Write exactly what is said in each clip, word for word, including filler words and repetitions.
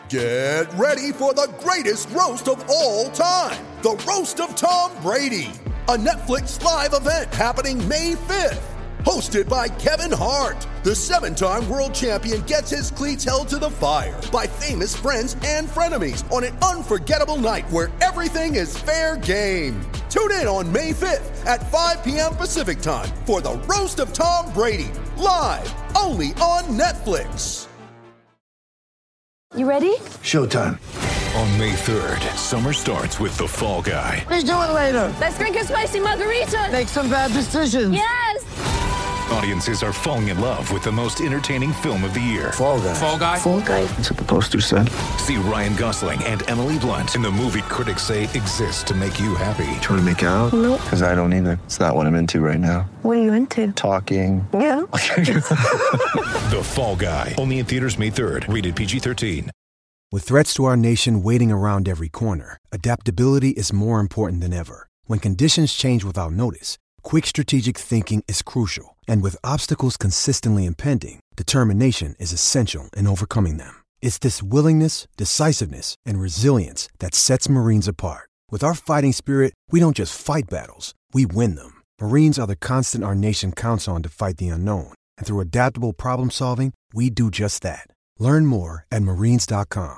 Get ready for the greatest roast of all time, the Roast of Tom Brady, a Netflix live event happening May fifth. Hosted by Kevin Hart, the seven-time world champion gets his cleats held to the fire by famous friends and frenemies on an unforgettable night where everything is fair game. Tune in on May fifth at five p.m. Pacific time for the Roast of Tom Brady, live only on Netflix. You ready? Showtime. On May third, summer starts with The Fall Guy. Let's do it later. Let's drink a spicy margarita. Make some bad decisions. Yes! Audiences are falling in love with the most entertaining film of the year. Fall Guy. Fall Guy? Fall Guy. That's what the poster said. See Ryan Gosling and Emily Blunt in the movie critics say exists to make you happy. Trying to make it out? Nope. Because I don't either. It's not what I'm into right now. What are you into? Talking. Yeah. The Fall Guy. Only in theaters May third. Rated P G thirteen. With threats to our nation waiting around every corner, adaptability is more important than ever. When conditions change without notice, quick strategic thinking is crucial. And with obstacles consistently impending, determination is essential in overcoming them. It's this willingness, decisiveness, and resilience that sets Marines apart. With our fighting spirit, we don't just fight battles, we win them. Marines are the constant our nation counts on to fight the unknown. And through adaptable problem solving, we do just that. Learn more at marines dot com.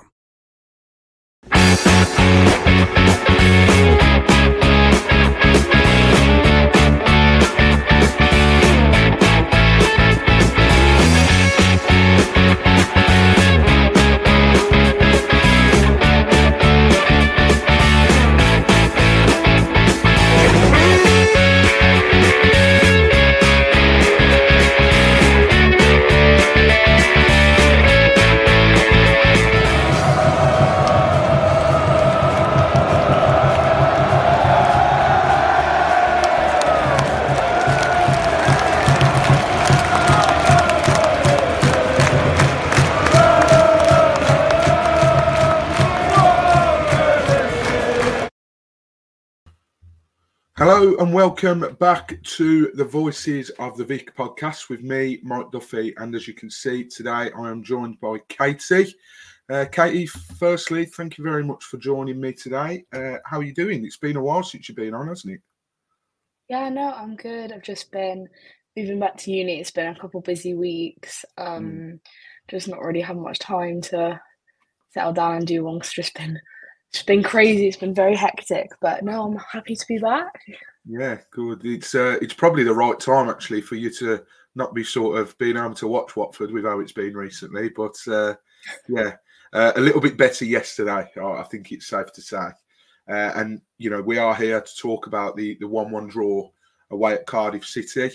Hello and welcome back to the Voices of the Vic podcast with me, Mike Duffy, and as you can see today I am joined by Katie. Uh, Katie, firstly, thank you very much for joining me today. Uh, how are you doing? It's been a while since you've been on, hasn't it? Yeah, no, I'm good. I've just been moving back to uni. It's been a couple busy weeks. Um, mm. Just not really had much time to settle down and do one. It's just been It's been crazy. It's been very hectic, but no, I'm happy to be back. Yeah, good. It's uh, it's probably the right time actually for you to not be sort of being able to watch Watford with how it's been recently. But uh, yeah, uh, a little bit better yesterday, I think it's safe to say. Uh, and you know, we are here to talk about the the one-one draw away at Cardiff City.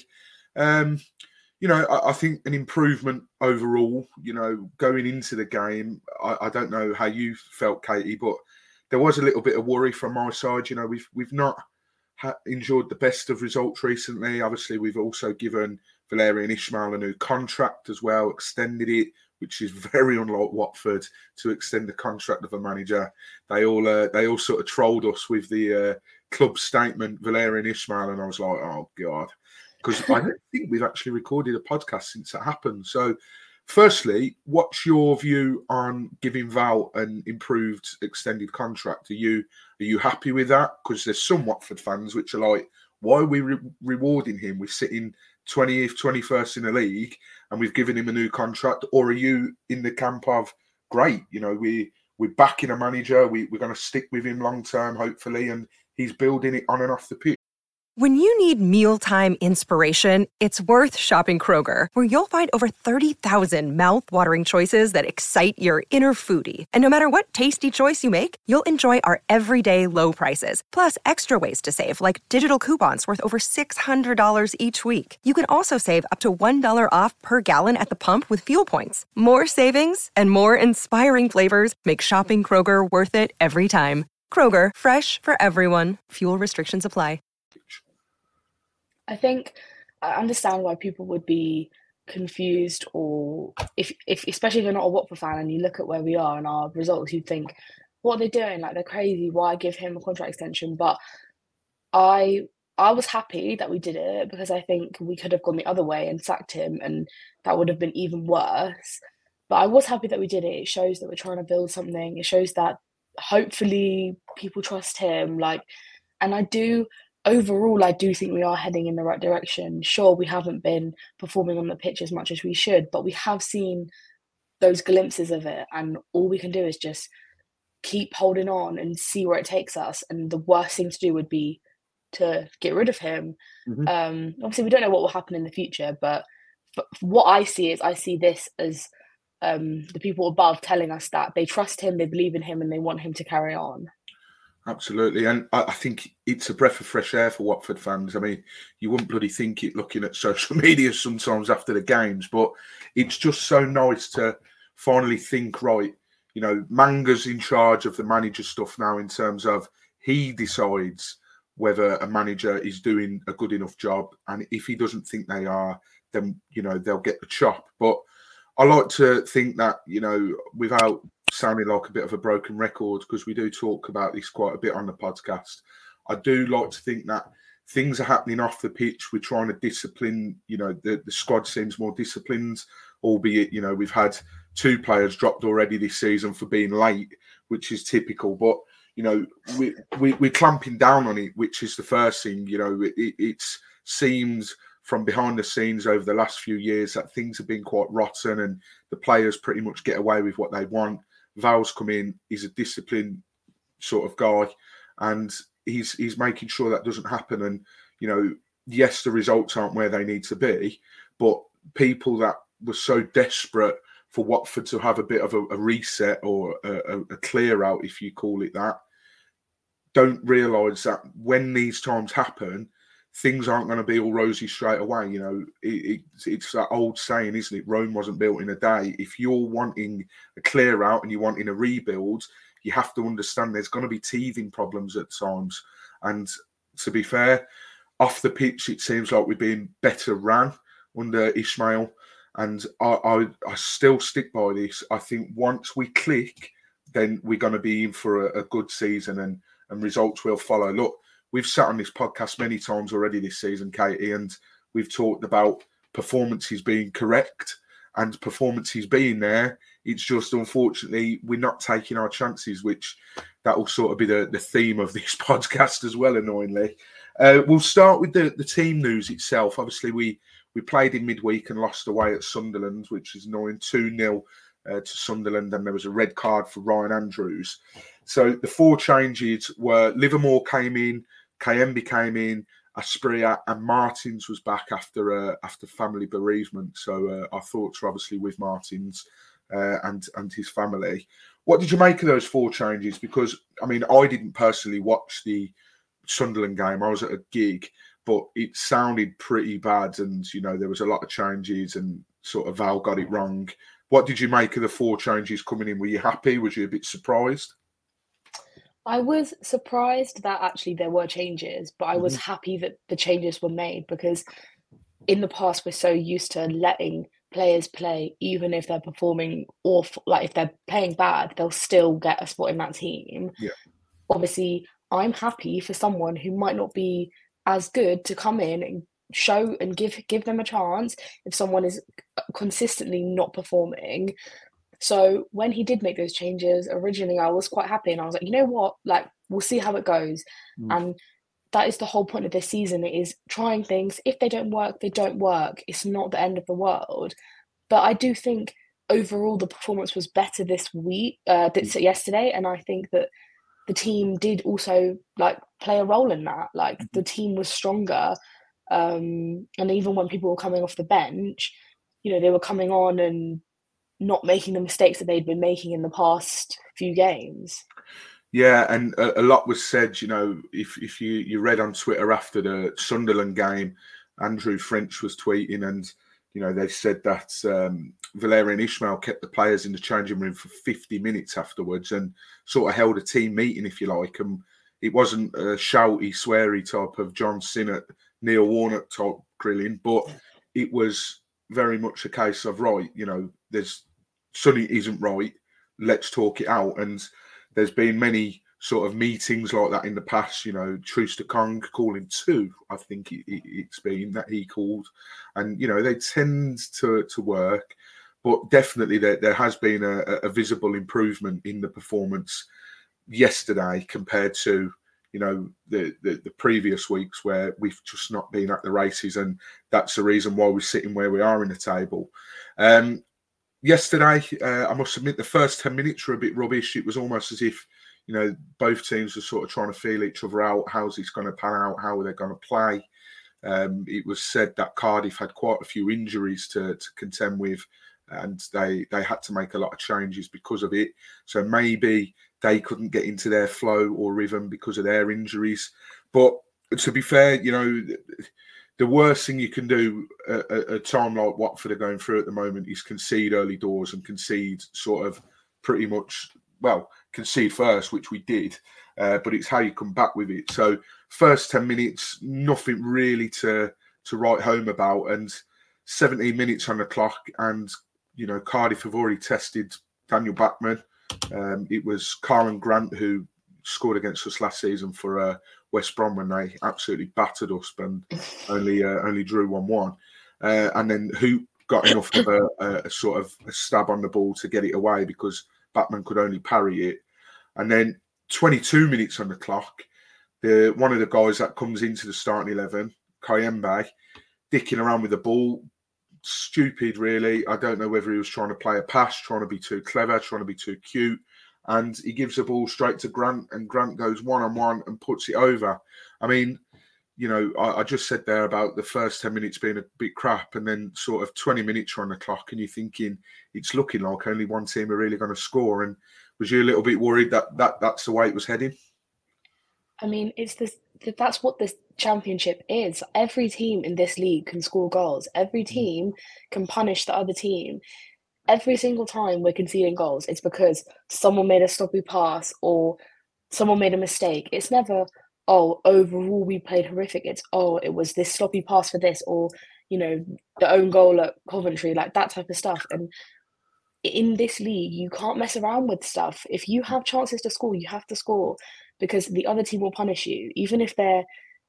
Um, you know, I, I think an improvement overall. You know, going into the game, I, I don't know how you felt, Katie, but there was a little bit of worry from my side. You know, we've we've not ha- enjoyed the best of results recently. Obviously, we've also given Valérien Ismaël a new contract as well, extended it, which is very unlike Watford to extend the contract of a manager. They all uh, they all sort of trolled us with the uh, club statement, Valérien Ismaël, and I was like, oh God, because I don't think we've actually recorded a podcast since that happened. So, firstly, what's your view on giving Val an improved extended contract? Are you are you happy with that? Because there's some Watford fans which are like, why are we re- rewarding him? We're sitting twentieth, twenty-first in the league and we've given him a new contract. Or are you in the camp of, great, you know, we, we're backing a manager, we, we're going to stick with him long term, hopefully, and he's building it on and off the pitch? When you need mealtime inspiration, it's worth shopping Kroger, where you'll find over thirty thousand mouth-watering choices that excite your inner foodie. And no matter what tasty choice you make, you'll enjoy our everyday low prices, plus extra ways to save, like digital coupons worth over six hundred dollars each week. You can also save up to one dollar off per gallon at the pump with fuel points. More savings and more inspiring flavors make shopping Kroger worth it every time. Kroger, fresh for everyone. Fuel restrictions apply. I think I understand why people would be confused, or if, if especially if you're not a Watford fan and you look at where we are and our results, you'd think, what are they doing? Like, they're crazy. Why give him a contract extension? But I I was happy that we did it, because I think we could have gone the other way and sacked him, and that would have been even worse. But I was happy that we did it. It shows that we're trying to build something. It shows that hopefully people trust him. Like, and I do, overall, I do think we are heading in the right direction. Sure, we haven't been performing on the pitch as much as we should, but we have seen those glimpses of it. And all we can do is just keep holding on and see where it takes us. And the worst thing to do would be to get rid of him. Mm-hmm. Um, obviously, we don't know what will happen in the future, but, but what I see is I see this as um, the people above telling us that they trust him, they believe in him, and they want him to carry on. Absolutely. And I, I think it's a breath of fresh air for Watford fans. I mean, you wouldn't bloody think it looking at social media sometimes after the games, but it's just so nice to finally think, right, you know, Manga's in charge of the manager stuff now in terms of he decides whether a manager is doing a good enough job. And if he doesn't think they are, then, you know, they'll get the chop. But I like to think that, you know, without sounding like a bit of a broken record, because we do talk about this quite a bit on the podcast, I do like to think that things are happening off the pitch. We're trying to discipline, you know, the, the squad seems more disciplined, albeit, you know, we've had two players dropped already this season for being late, which is typical. But, you know, we, we, we're clamping down on it, which is the first thing. You know, it, it seems from behind the scenes over the last few years that things have been quite rotten and the players pretty much get away with what they want. Val's come in, he's a disciplined sort of guy, and he's he's making sure that doesn't happen. And, you know, yes, the results aren't where they need to be, but people that were so desperate for Watford to have a bit of a, a reset or a, a clear out, if you call it that, don't realise that when these times happen, things aren't going to be all rosy straight away. You know, it, it, it's that old saying, isn't it? Rome wasn't built in a day. If you're wanting a clear out and you're wanting a rebuild, you have to understand there's going to be teething problems at times. And to be fair, off the pitch, it seems like we're being better ran under Ismail. And I, I, I still stick by this. I think once we click, then we're going to be in for a, a good season and, and results will follow. Look, we've sat on this podcast many times already this season, Katie, and we've talked about performances being correct and performances being there. It's just, unfortunately, we're not taking our chances, which that will sort of be the, the theme of this podcast as well, annoyingly. Uh, we'll start with the, the team news itself. Obviously, we we played in midweek and lost away at Sunderland, which is annoying, two nil uh, to Sunderland, and there was a red card for Ryan Andrews. So the four changes were Livermore came in, Kayembe came in, Asprilla, and Martins was back after uh, after family bereavement. So uh, our thoughts are obviously with Martins uh, and and his family. What did you make of those four changes? Because, I mean, I didn't personally watch the Sunderland game. I was at a gig, but it sounded pretty bad, and, you know, there was a lot of changes and sort of Val got it wrong. What did you make of the four changes coming in? Were you happy? Was you a bit surprised? I was surprised that actually there were changes, but I was mm-hmm. happy that the changes were made, because in the past we're so used to letting players play, even if they're performing awful, like if they're playing bad, they'll still get a spot in that team. Yeah. Obviously, I'm happy for someone who might not be as good to come in and show and give give them a chance if someone is consistently not performing. So when he did make those changes, originally I was quite happy, and I was like, you know what, like, we'll see how it goes. Mm. And that is the whole point of this season, it is trying things. If they don't work, they don't work. It's not the end of the world. But I do think overall the performance was better this week, uh, this, yesterday, and I think that the team did also like play a role in that. Like mm-hmm. the team was stronger, um, and even when people were coming off the bench, you know, they were coming on and not making the mistakes that they'd been making in the past few games. Yeah, and a, a lot was said, you know, if if you, you read on Twitter after the Sunderland game, Andrew French was tweeting, and, you know, they said that um, Valérien Ismaël kept the players in the changing room for fifty minutes afterwards and sort of held a team meeting, if you like. And it wasn't a shouty, sweary type of John Sinnott, Neil Warnock type grilling, but it was very much a case of, right, you know, there's Sonny isn't right, let's talk it out. And there's been many sort of meetings like that in the past, you know, Troost-Ekong calling two, I think it, it, it's been that he called. And, you know, they tend to, to work. but definitely there, there has been a, a visible improvement in the performance yesterday compared to, you know, the, the, the previous weeks where we've just not been at the races, and that's the reason why we're sitting where we are in the table. Um, yesterday, uh, I must admit, the first ten minutes were a bit rubbish. It was almost as if, you know, both teams were sort of trying to feel each other out. How's this going to pan out? How are they going to play? Um, it was said that Cardiff had quite a few injuries to, to contend with, and they, they had to make a lot of changes because of it. So maybe they couldn't get into their flow or rhythm because of their injuries. But to be fair, you know, the worst thing you can do at a time like Watford are going through at the moment is concede early doors and concede sort of pretty much, well, concede first, which we did, uh, but it's how you come back with it. So first ten minutes, nothing really to to write home about, and seventeen minutes on the clock, and, you know, Cardiff have already tested Daniel Bachmann. Um, it was Karlan Grant who scored against us last season for uh, West Brom when they absolutely battered us and only uh, only drew one one. Uh, and then who got enough of a, a sort of a stab on the ball to get it away because Bachmann could only parry it. And then twenty-two minutes on the clock, the one of the guys that comes into the starting eleven, Kayembe, dicking around with the ball. Stupid, really. I don't know whether he was trying to play a pass, trying to be too clever, trying to be too cute. And he gives the ball straight to Grant, and Grant goes one-on-one and puts it over. I mean, you know, I, I just said there about the first ten minutes being a bit crap, and then sort of twenty minutes are on the clock, and you're thinking it's looking like only one team are really going to score. And was you a little bit worried that, that that's the way it was heading? I mean, it's this. That's what this championship is. Every team in this league can score goals. Every team can punish the other team. Every single time we're conceding goals, it's because someone made a sloppy pass or someone made a mistake. It's never, oh, overall we played horrific. It's, oh, it was this sloppy pass for this, or, you know, the own goal at Coventry, like that type of stuff. And in this league, you can't mess around with stuff. If you have chances to score, you have to score, because the other team will punish you, even if they're,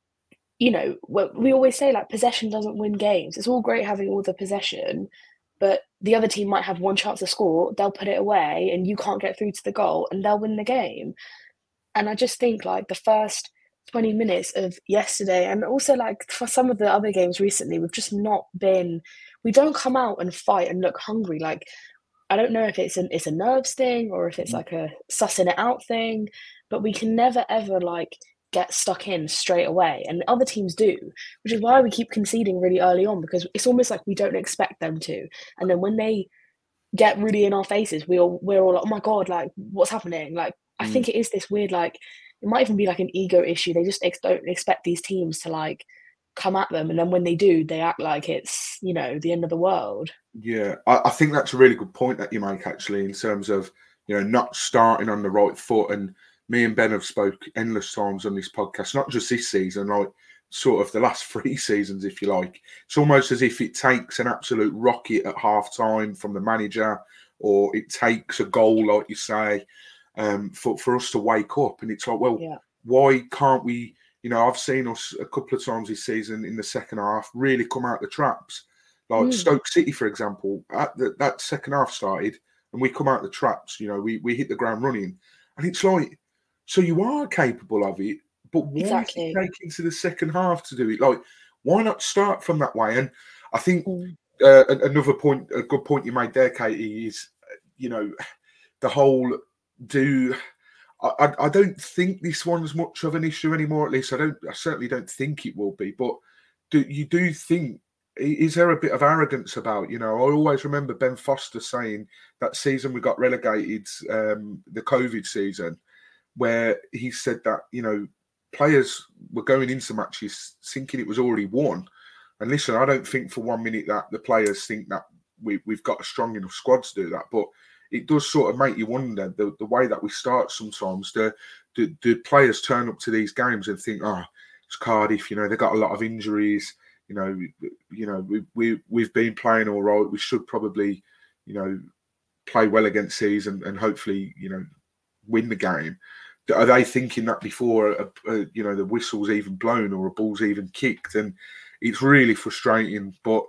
you know, we always say, like, possession doesn't win games. It's all great having all the possession, but the other team might have one chance to score, they'll put it away, and you can't get through to the goal, and they'll win the game. And I just think, like, the first twenty minutes of yesterday, and also, like, for some of the other games recently, we've just not been, we don't come out and fight and look hungry. Like, I don't know if it's an it's a nerves thing or if it's like a sussing it out thing, but we can never, ever, like, get stuck in straight away. And other teams do, which is why we keep conceding really early on, because it's almost like we don't expect them to. And then when they get really in our faces, we all, we're all like, oh my God, like, what's happening? Like, I think it is this weird, like, it might even be like an ego issue. They just ex- don't expect these teams to, like, come at them. And then when they do, they act like it's, you know, the end of the world. Yeah, I, I think that's a really good point that you make, actually, in terms of, you know, not starting on the right foot. And me and Ben have spoke endless times on this podcast, not just this season, like sort of the last three seasons, if you like. It's almost as if it takes an absolute rocket at half time from the manager, or it takes a goal, like you say, um, for, for us to wake up. And it's like, well, yeah. why can't we, you know, I've seen us a couple of times this season in the second half really come out the traps. Like mm. Stoke City, for example, at the, that second half started and we come out the traps, you know, we, we hit the ground running. And it's like, so you are capable of it, but why exactly. is it taking to the second half to do it? Like, why not start from that way? And I think mm. uh, another point, a good point you made there, Katie, is, you know, the whole do. I, I don't think this one's much of an issue anymore. At least I don't. I certainly don't think it will be. But do you do think? Is there a bit of arrogance about? You know, I always remember Ben Foster saying that season we got relegated, um, the COVID season, where he said that, you know, players were going into matches thinking it was already won. And listen, I don't think for one minute that the players think that we, we've got a strong enough squad to do that. But it does sort of make you wonder the, the way that we start sometimes. Do, do, do players turn up to these games and think, oh, it's Cardiff, you know, they've got a lot of injuries. You know, you know, we, we, we've been playing all right. We should probably, you know, play well against these and, and hopefully, you know, win the game. Are they thinking that before, a, a, you know, the whistle's even blown or a ball's even kicked? And it's really frustrating. But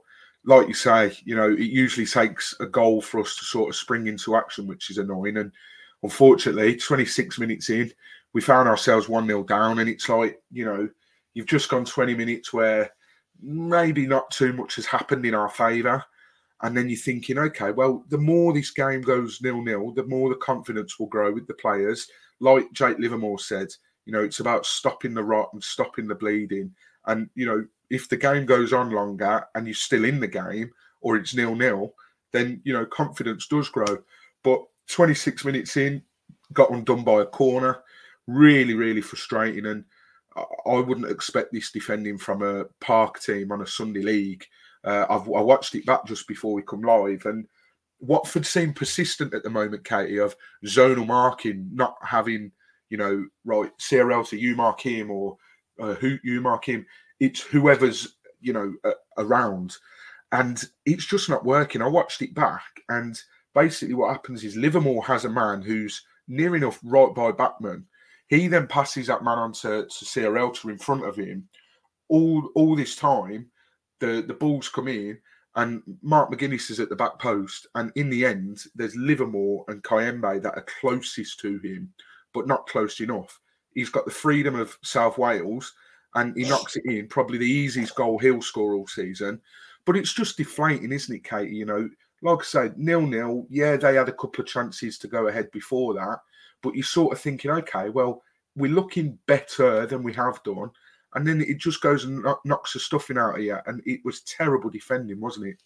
like you say, you know, it usually takes a goal for us to sort of spring into action, which is annoying. And unfortunately, twenty-six minutes in, we found ourselves one nil down. And it's like, you know, you've just gone twenty minutes where maybe not too much has happened in our favour. And then you're thinking, okay, well, the more this game goes nil-nil, the more the confidence will grow with the players. Like Jake Livermore said, you know, it's about stopping the rot and stopping the bleeding. And, you know, if the game goes on longer and you're still in the game or it's nil-nil, then, you know, confidence does grow. But twenty-six minutes in, got undone by a corner. Really, really frustrating. And I wouldn't expect this defending from a Park team on a Sunday league. Uh, I've I watched it back just before we come live, and Watford seem persistent at the moment, Katie, of zonal marking, not having, you know, right, C R L to you mark him or uh, who you mark him. It's whoever's, you know, uh, around. And it's just not working. I watched it back, and basically what happens is Livermore has a man who's near enough right by Bachmann. He then passes that man on to, to C R L to in front of him. All all this time, the, the balls come in, and Mark McGuinness is at the back post. And in the end, there's Livermore and Kayembe that are closest to him, but not close enough. He's got the freedom of South Wales, and he knocks it in, probably the easiest goal he'll score all season. But it's just deflating, isn't it, Katie? You know, like I said, nil-nil. Yeah, they had a couple of chances to go ahead before that. But you're sort of thinking, okay, well, we're looking better than we have done. And then it just goes and knocks the stuffing out of you. And it was terrible defending, wasn't it?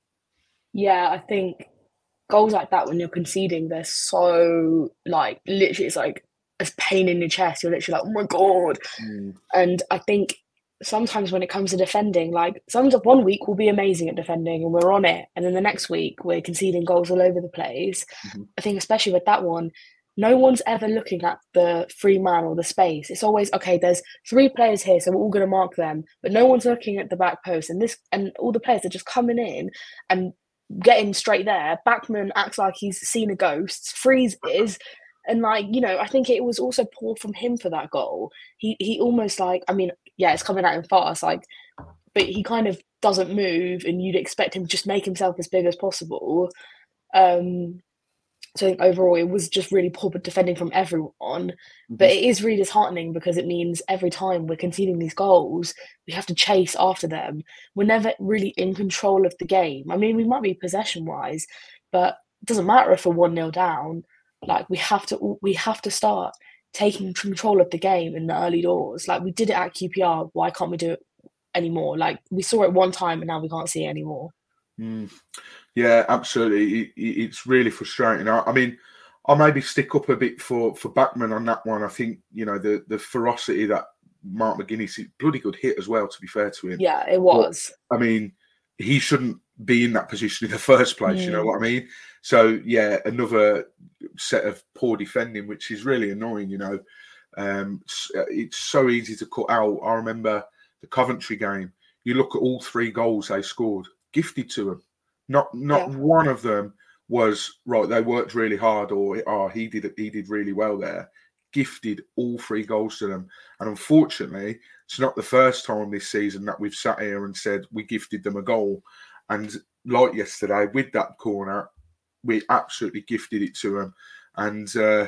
Yeah, I think goals like that, when you're conceding, they're so, like, literally, it's like a pain in your chest. You're literally like, oh, my God. Mm. And I think sometimes when it comes to defending, like, sometimes one week we'll be amazing at defending and we're on it. And then the next week we're conceding goals all over the place. Mm-hmm. I think especially with that one, no one's ever looking at the free man or the space. It's always, okay, there's three players here, so we're all going to mark them. But no one's looking at the back post. And this, and all the players are just coming in and getting straight there. Bachmann acts like he's seen a ghost. Freezes. And, like, you know, I think it was also poor from him for that goal. He he almost, like, I mean, yeah, it's coming at him fast, like, but he kind of doesn't move, and you'd expect him to just make himself as big as possible. Um So I think overall it was just really poor defending from everyone. Mm-hmm. But it is really disheartening because it means every time we're conceding these goals, we have to chase after them. We're never really in control of the game. I mean, we might be possession-wise, but it doesn't matter if we're one nil down. Like, we have to we have to start taking control of the game in the early doors. Like, we did it at Q P R. Why can't we do it anymore? Like, we saw it one time and now we can't see it anymore. Mm. Yeah, absolutely. It, it, it's really frustrating. I, I mean, I'll maybe stick up a bit for, for Bachmann on that one. I think, you know, the, the ferocity that Mark McGuinness, bloody good hit as well, to be fair to him. Yeah, it was. But, I mean, he shouldn't be in that position in the first place, mm. you know what I mean? So, yeah, another set of poor defending, which is really annoying, you know. Um, it's, it's so easy to cut out. I remember the Coventry game. You look at all three goals they scored, gifted to them. Not not yeah. one of them was, right, they worked really hard, or oh, he did he did really well there. Gifted all three goals to them. And unfortunately, it's not the first time this season that we've sat here and said we gifted them a goal. And like yesterday, with that corner, we absolutely gifted it to them. And, uh,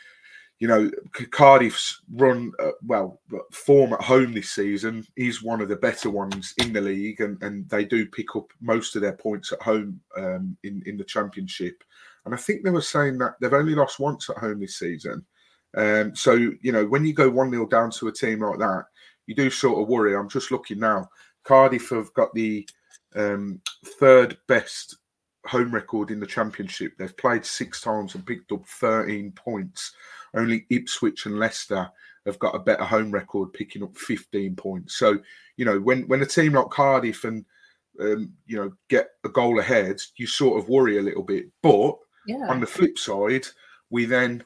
you know, Cardiff's run, uh, well, form at home this season is one of the better ones in the league, and, and they do pick up most of their points at home um, in, in the Championship. And I think they were saying that they've only lost once at home this season. Um, so, you know, when you go one nil down to a team like that, you do sort of worry. I'm just looking now. Cardiff have got the um, third best home record in the Championship. They've played six times and picked up thirteen points. Only Ipswich and Leicester have got a better home record, picking up fifteen points. So, you know, when, when a team like Cardiff and, um, you know, get a goal ahead, you sort of worry a little bit. But yeah. on the flip side, we then,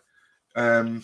um,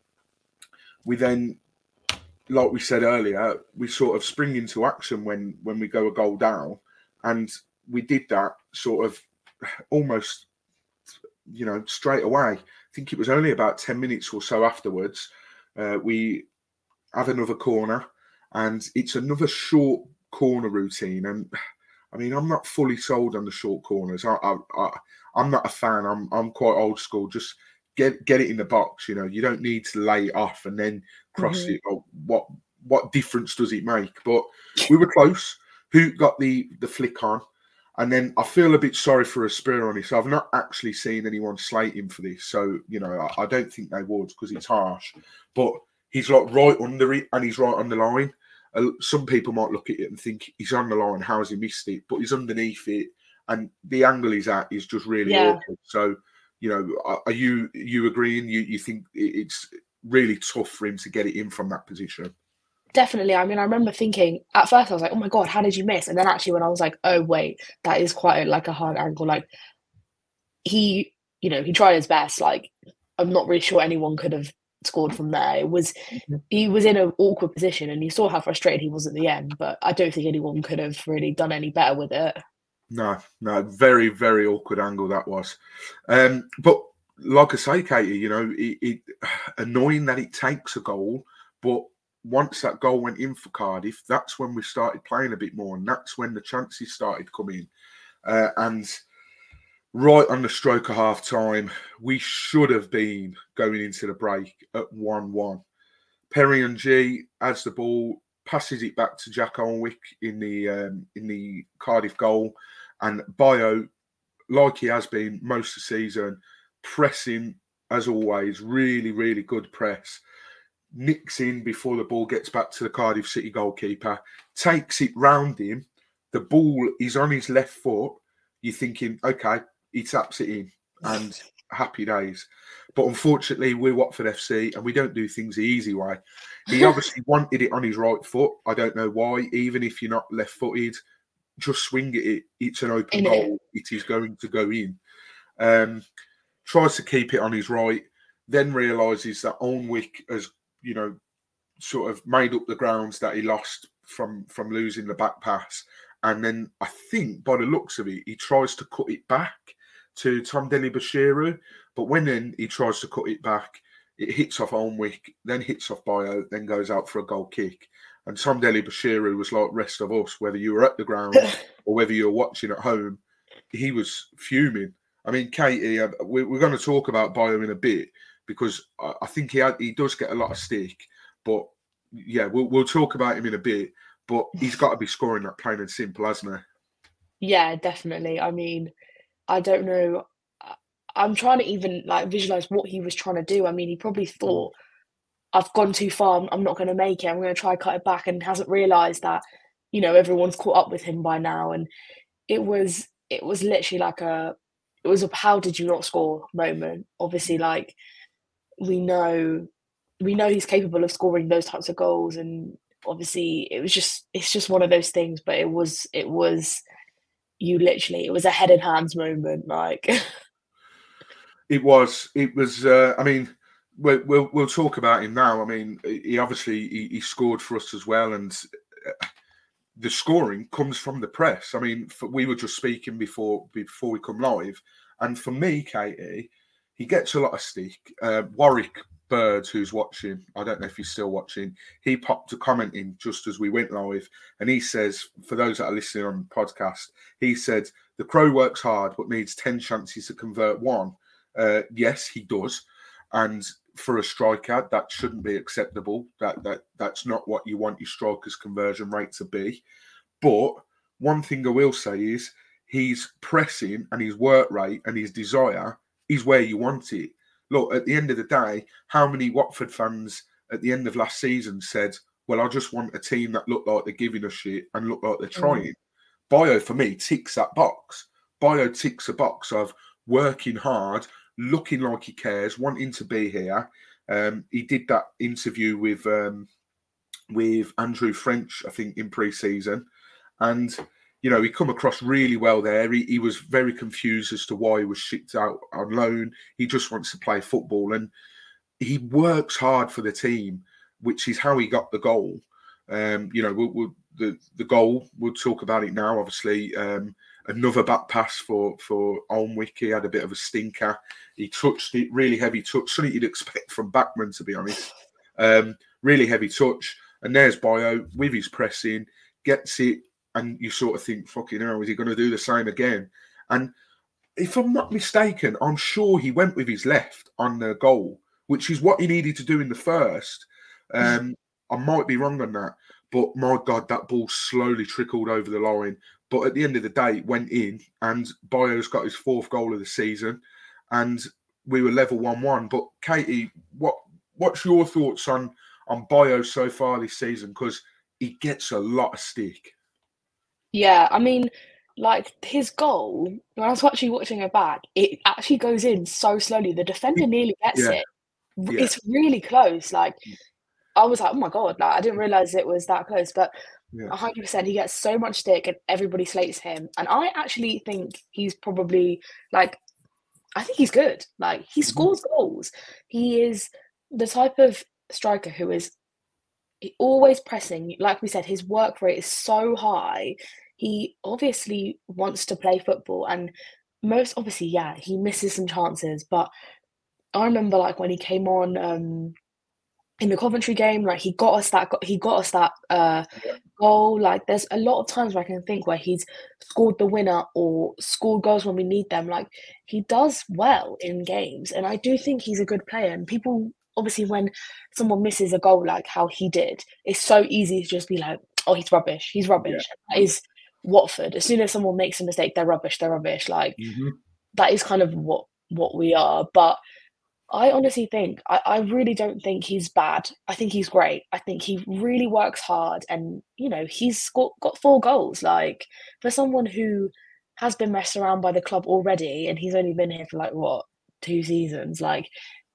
we then, like we said earlier, we sort of spring into action when, when we go a goal down. And we did that sort of almost, you know, straight away. I think it was only about ten minutes or so afterwards. Uh, we have another corner, and it's another short corner routine. And I mean, I'm not fully sold on the short corners. I, I, I, I'm not a fan. I'm I'm quite old school. Just get get it in the box. You know, you don't need to lay it off and then cross Mhm. it. Or what what difference does it make? But we were close. Who got the the flick on? And then I feel a bit sorry for Aspironi. So I've not actually seen anyone slate him for this. So, you know, I, I don't think they would because it's harsh. But he's like right under it and he's right on the line. Uh, some people might look at it and think he's on the line. How has he missed it? But he's underneath it. And the angle he's at is just really Yeah. awkward. So, you know, are, are you you agreeing? You, you think it's really tough for him to get it in from that position? Definitely. I mean, I remember thinking at first I was like, "Oh my god, how did you miss?" And then actually, when I was like, "Oh wait, that is quite a, like a hard angle." Like he, you know, he tried his best. Like I'm not really sure anyone could have scored from there. It was he was in an awkward position, and you saw how frustrated he was at the end. But I don't think anyone could have really done any better with it. No, no, very, very awkward angle that was. Um, but like I say, Katie, you know, it, it annoying that it takes a goal, but once that goal went in for Cardiff, that's when we started playing a bit more, and that's when the chances started coming. Uh, and right on the stroke of half time, we should have been going into the break at one one. Perry and G adds the ball, passes it back to Jack Alnwick in the um, in the Cardiff goal, and Bio, like he has been most of the season, pressing as always, really, really good press. Nicks in before the ball gets back to the Cardiff City goalkeeper, takes it round him. The ball is on his left foot. You're thinking, okay, he taps it in, and happy days. But unfortunately, we're Watford F C, and we don't do things the easy way. He obviously wanted it on his right foot. I don't know why. Even if you're not left-footed, just swing at it. It's an open In goal. It is going to go in. Um, tries to keep it on his right, then realises that Alnwick has, you know, sort of made up the grounds that he lost from from losing the back pass. And then I think, by the looks of it, he tries to cut it back to Tom Dele-Bashiru. But when then he tries to cut it back, it hits off Alnwick, then hits off Bio, then goes out for a goal kick. And Tom Dele-Bashiru was like rest of us, whether you were at the ground or whether you were watching at home, he was fuming. I mean, Katie, we're going to talk about Bio in a bit because I think he had, he does get a lot of stick. But yeah, we'll, we'll talk about him in a bit. But he's got to be scoring that plain and simple, hasn't he? Yeah, definitely. I mean, I don't know. I'm trying to even like visualize what he was trying to do. I mean, he probably thought, I've gone too far. I'm not going to make it. I'm going to try cut it back, and hasn't realised that, you know, everyone's caught up with him by now. And it was, it was literally like a, it was a how did you not score moment. Obviously, like we know, we know he's capable of scoring those types of goals, and obviously it was just, it's just one of those things. But it was, it was, you literally, it was a head in hands moment, like. It was, it was. Uh, I mean. We'll, we'll we'll talk about him now. I mean, he obviously he, he scored for us as well, and the scoring comes from the press. I mean, for, we were just speaking before before we come live, and for me, Katie, he gets a lot of stick. Uh, Warwick Bird, who's watching, I don't know if he's still watching, he popped a comment in just as we went live, and he says, for those that are listening on the podcast, he said the Crow works hard but needs ten chances to convert one. Uh, yes, he does, and for a striker, that shouldn't be acceptable. That that that's not what you want your striker's conversion rate to be. But one thing I will say is his pressing and his work rate and his desire is where you want it. Look, at the end of the day, how many Watford fans at the end of last season said, well, I just want a team that look like they're giving a shit and look like they're trying. Mm. Bio, for me, ticks that box. Bio ticks a box of working hard, looking like he cares, wanting to be here. Um, he did that interview with um, with Andrew French, I think, in pre-season. And, you know, he come across really well there. He, he was very confused as to why he was shipped out on loan. He just wants to play football. And he works hard for the team, which is how he got the goal. Um, you know, we'll, we'll, the, the goal, we'll talk about it now, obviously. Um, Another back pass for, for Alnwick. He had a bit of a stinker. He touched it, really heavy touch. Something you'd expect from Backman, to be honest. Um, really heavy touch. And there's Bio with his pressing, gets it and you sort of think, fucking hell, is he going to do the same again? And if I'm not mistaken, I'm sure he went with his left on the goal, which is what he needed to do in the first. Um, I might be wrong on that, but my God, that ball slowly trickled over the line. But at the end of the day, it went in, and Bayo's got his fourth goal of the season, and we were level one-one. But Katie, what what's your thoughts on on Bayo so far this season? Because he gets a lot of stick. Yeah, I mean, like his goal, when I was actually watching it back, it actually goes in so slowly. The defender nearly gets Yeah. it. Yeah. It's really close. Like, I was like, oh my God, like I didn't realize it was that close. But Yeah. one hundred percent, he gets so much stick and everybody slates him. And I actually think he's probably, like, I think he's good. Like, he scores goals. He is the type of striker who is he always pressing. Like we said, his work rate is so high. He obviously wants to play football, and most obviously, yeah, he misses some chances. But I remember, like, when he came on um, in the Coventry game, like he got us that, he got us that uh, goal. Like, there's a lot of times where I can think where he's scored the winner or scored goals when we need them. Like, he does well in games, and I do think he's a good player. And people, obviously, when someone misses a goal like how he did, it's so easy to just be like, oh, he's rubbish. He's rubbish. Yeah. That is Watford. As soon as someone makes a mistake, they're rubbish. They're rubbish. Like, Mm-hmm. that is kind of what what we are. But I honestly think, I, I really don't think he's bad. I think he's great. I think he really works hard, and, you know, he's scored, got four goals. Like, for someone who has been messed around by the club already, and he's only been here for, like, what, two seasons, like,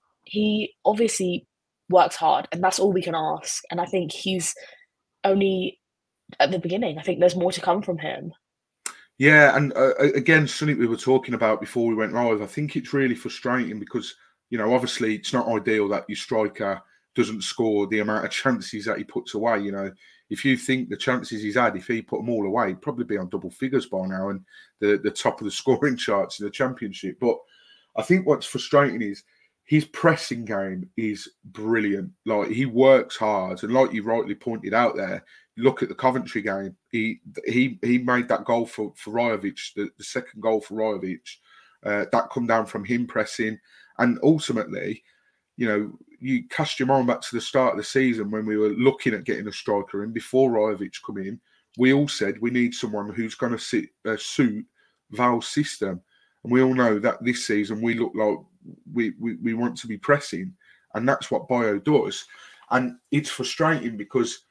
he obviously works hard, and that's all we can ask. And I think he's only at the beginning. I think there's more to come from him. Yeah, and uh, again, something we were talking about before we went live, I think it's really frustrating because, you know, obviously it's not ideal that your striker doesn't score the amount of chances that he puts away. You know, if you think the chances he's had, if he put them all away, he'd probably be on double figures by now and the, the top of the scoring charts in the Championship. But I think what's frustrating is his pressing game is brilliant. Like, he works hard, and like you rightly pointed out there, look at the Coventry game. He he he made that goal for for Rajovic, the, the second goal for Rajovic. Uh, that come down from him pressing, and ultimately, you know, you cast your mind back to the start of the season when we were looking at getting a striker in before Rajovic come in. We all said we need someone who's going to sit, uh, suit Val's system, and we all know that this season we look like we, we we want to be pressing, and that's what Bayo does. And it's frustrating because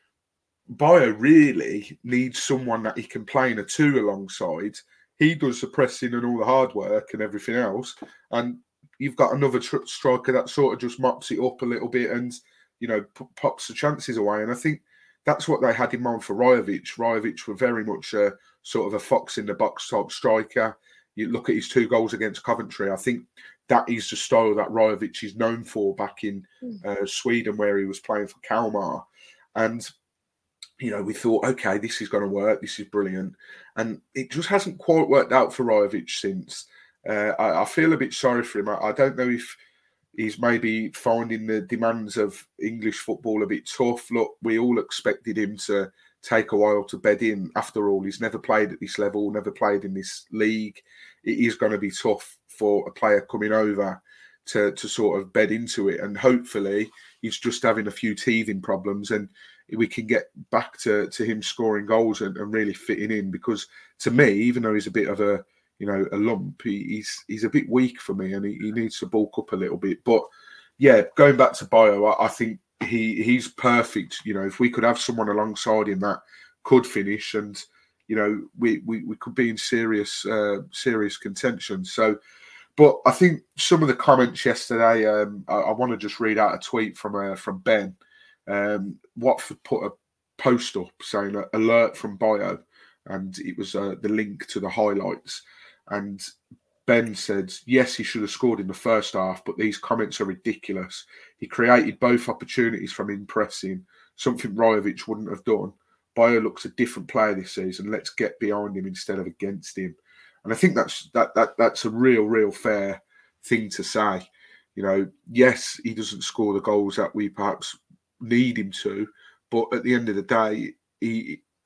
Bayo really needs someone that he can play in a two alongside. He does the pressing and all the hard work and everything else, and you've got another tr- striker that sort of just mops it up a little bit and, you know, p- pops the chances away. And I think that's what they had in mind for Rajovic. Rajovic were very much a sort of a fox in the box type striker. You look at his two goals against Coventry. I think that is the style that Rajovic is known for back in uh, Sweden, where he was playing for Kalmar. And, you know, we thought, okay, this is going to work. This is brilliant. And it just hasn't quite worked out for Rajovic since. Uh, I, I feel a bit sorry for him. I, I don't know if he's maybe finding the demands of English football a bit tough. Look, we all expected him to take a while to bed in. After all, he's never played at this level, never played in this league. It is going to be tough for a player coming over to, to sort of bed into it. And hopefully he's just having a few teething problems and we can get back to, to him scoring goals and, and really fitting in. Because to me, even though he's a bit of a, you know, a lump, he, he's he's a bit weak for me and he, he needs to bulk up a little bit. But yeah, going back to Bayo, I, I think he he's perfect. You know, if we could have someone alongside him that could finish, and you know, we we, we could be in serious uh, serious contention. So, but I think some of the comments yesterday, um, I, I want to just read out a tweet from uh, from Ben. Um, Watford put a post up saying uh, alert from Bayo, and it was uh, the link to the highlights. And Ben said, yes, he should have scored in the first half, but these comments are ridiculous. He created both opportunities from him pressing, something Rajovic wouldn't have done. Bayo looks a different player this season. Let's get behind him instead of against him. And I think that's that that that's a real, real fair thing to say. You know, yes, he doesn't score the goals that we perhaps need him to, but at the end of the day, he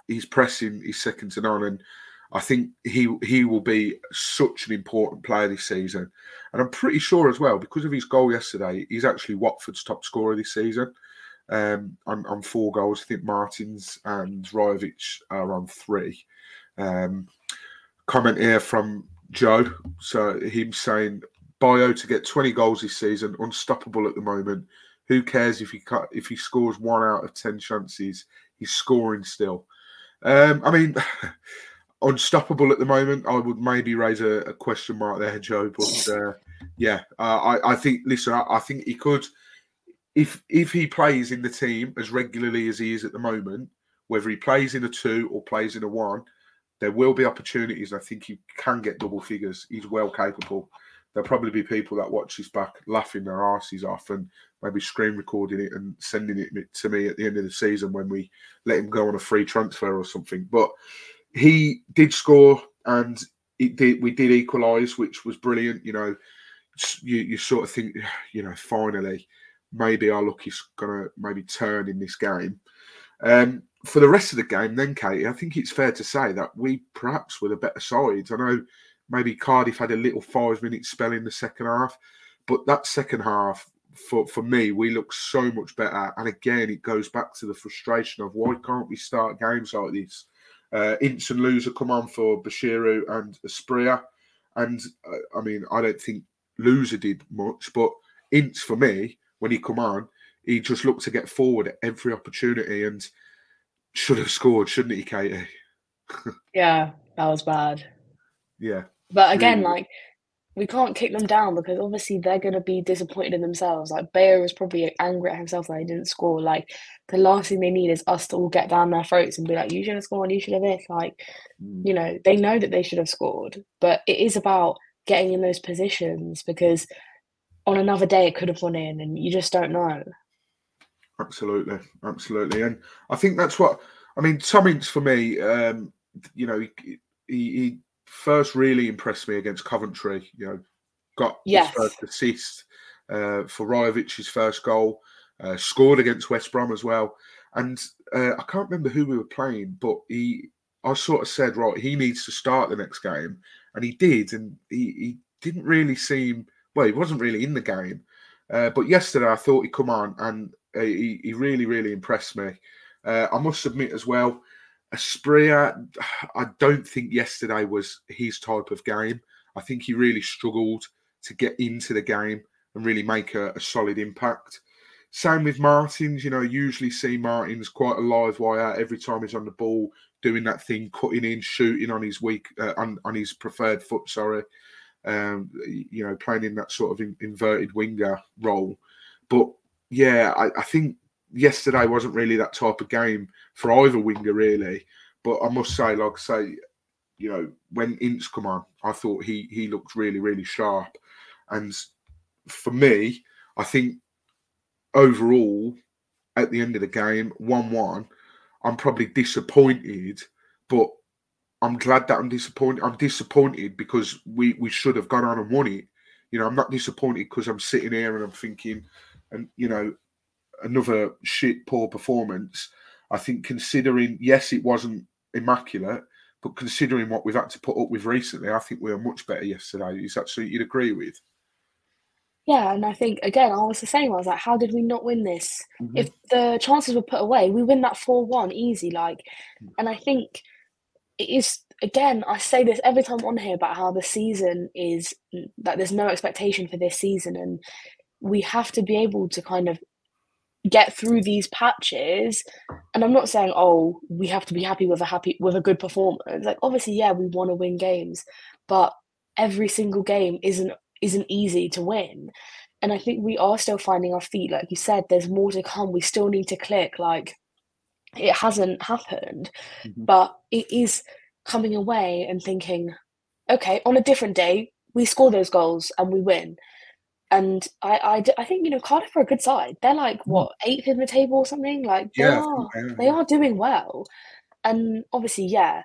his pressing is second to none, and I think he he will be such an important player this season. And I'm pretty sure as well, because of his goal yesterday, he's actually Watford's top scorer this season. Um, on, on four goals. I think Martins and Rajovic are on three. Um, comment here from Joe. So him saying, Bio to get twenty goals this season, unstoppable at the moment. Who cares if he cut, if he scores one out of ten chances? He's scoring still. Um, I mean, unstoppable at the moment. I would maybe raise a, a question mark there, Joe. But uh, yeah, uh, I, I think. Listen, I, I think he could, if if he plays in the team as regularly as he is at the moment, whether he plays in a two or plays in a one, there will be opportunities. I think he can get double figures. He's well capable. There'll probably be people that watch this back laughing their arses off and maybe screen recording it and sending it to me at the end of the season when we let him go on a free transfer or something. But he did score, and it did, we did equalise, which was brilliant. You know, you, you sort of think, you know, finally, maybe our luck is going to maybe turn in this game. Um, for the rest of the game then, Katie, I think it's fair to say that we perhaps were the better side. I know maybe Cardiff had a little five-minute spell in the second half, but that second half, for, for me, we looked so much better. And again, it goes back to the frustration of why can't we start games like this? Uh, Ince and Loser come on for Bashiru and Asprilla. And, uh, I mean, I don't think Loser did much, but Ince, for me, when he come on, he just looked to get forward at every opportunity and should have scored, shouldn't he, Katie? Yeah, that was bad. Yeah. But again, really. like, we can't kick them down because obviously they're going to be disappointed in themselves. Like, Bayer was probably angry at himself that he didn't score. Like, the last thing they need is us to all get down their throats and be like, you should have scored, you should have this. Like, Mm. you know, they know that they should have scored. But it is about getting in those positions because on another day it could have gone in and you just don't know. Absolutely, absolutely. And I think that's what, I mean, Tom Ince for me, um, you know, he, he, he first really impressed me against Coventry. You know, got Yes. his first assist uh, for Rajovic's first goal, uh, scored against West Brom as well. And uh, I can't remember who we were playing, but he, I sort of said, right, he needs to start the next game. And he did. And he, he didn't really seem, well, he wasn't really in the game. Uh, but yesterday I thought he'd come on and uh, he, he really, really impressed me. Uh, I must admit as well, Asprilla, I don't think yesterday was his type of game. I think he really struggled to get into the game and really make a, a solid impact. Same with Martins. You know, usually see Martins quite a live wire every time he's on the ball, doing that thing, cutting in, shooting on his weak, uh, on, on his preferred foot, sorry. Um, you know, playing in that sort of in, inverted winger role. But yeah, I, I think yesterday wasn't really that type of game for either winger, really. But I must say, like I say, you know, when Ince come on, I thought he he looked really, really sharp. And for me, I think overall, at the end of the game, one one, I'm probably disappointed, but I'm glad that I'm disappointed. I'm disappointed because we, we should have gone on and won it. You know, I'm not disappointed because I'm sitting here and I'm thinking, and you know, another shit, poor performance. I think considering, yes, it wasn't immaculate, but considering what we've had to put up with recently, I think we were much better yesterday. Is that something you'd agree with? Yeah, and I think, again, I was the same. I was like, how did we not win this? Mm-hmm. If the chances were put away, we win that four one easy. Like, and I think it is, again, I say this every time on here about how the season is, that there's no expectation for this season. And we have to be able to kind of get through these patches. And I'm not saying, oh, we have to be happy with a happy with a good performance. Like, obviously, yeah, we want to win games, but every single game isn't isn't easy to win. And I think we are still finding our feet. Like you said, there's more to come. We still need to click. Like, it hasn't happened, Mm-hmm. but it is coming away and thinking, okay, on a different day, we score those goals and we win. And I, I, I think, you know, Cardiff are a good side. They're like, what, eighth in the table or something? Like, they Yeah, I are, think they are, they yeah. are doing well. And obviously, yeah,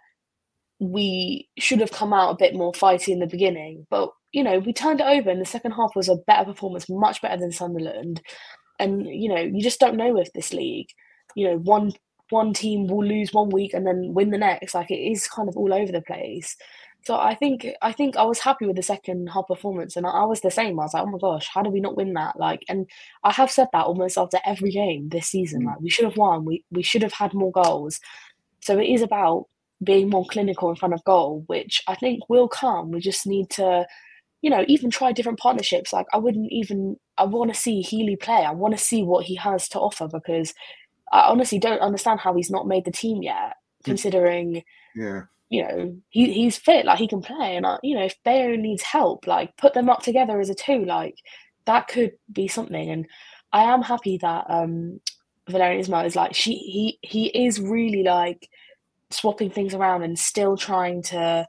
we should have come out a bit more fighty in the beginning. But, you know, we turned it over and the second half was a better performance, much better than Sunderland. And, you know, you just don't know with this league. You know, one one team will lose one week and then win the next. Like, it is kind of all over the place. So I think I think I was happy with the second half performance, and I, I was the same. I was like, oh my gosh, how did we not win that? Like, and I have said that almost after every game this season. Like, we should have won. We we should have had more goals. So it is about being more clinical in front of goal, which I think will come. We just need to, you know, even try different partnerships. Like, I wouldn't even, I want to see Healy play. I want to see what he has to offer, because I honestly don't understand how he's not made the team yet, considering, yeah, you know, he he's fit, like he can play. And, uh, you know, if Bayo needs help, like put them up together as a two, like that could be something. And I am happy that um, Valerian Ismail is like, she he he is really like swapping things around and still trying to